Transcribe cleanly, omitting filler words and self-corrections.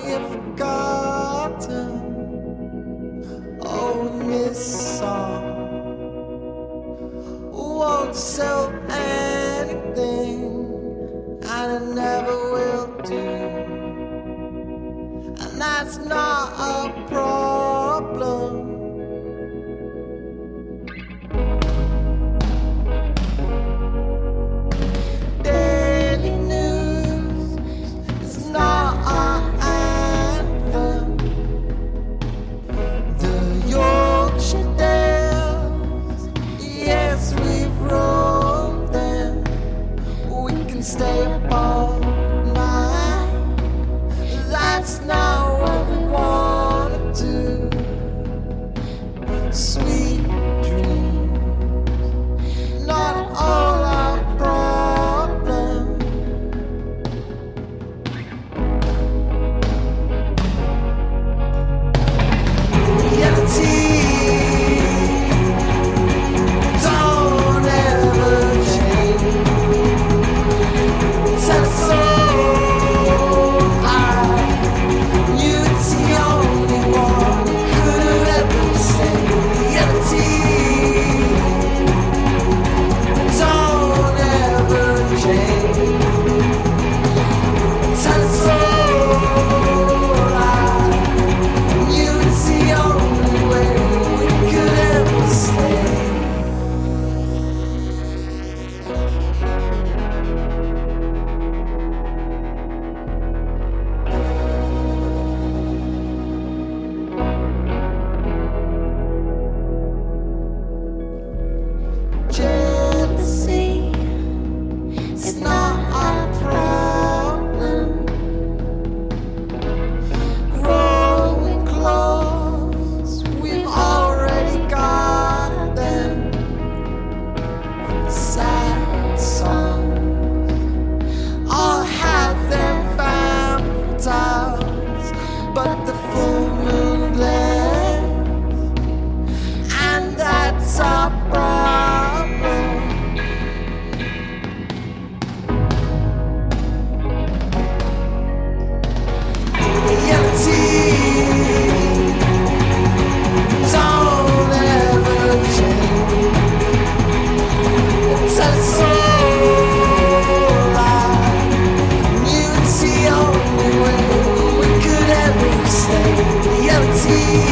get forgotten. Oh, this song won't sell anything, and it never will do. And that's not a problem. Daily news is not our anthem. The Yorkshire Dales, yes, we've rolled them. We can stay up all night. That's not what we wanna do. Sweet dreams, not all our problem. Reality don't ever change. Tell us all I knew it's the only one who could have ever said. Reality don't ever change. Tell us all I knew it's the only way we could ever stay. Jealousy is not our problem. Growing clothes, we've already got them. Sad songs all have their family ties, but the full moon glares, and that's our problem. Reality don't ever change. Tell us all I knew it's the only way we could ever stay. Reality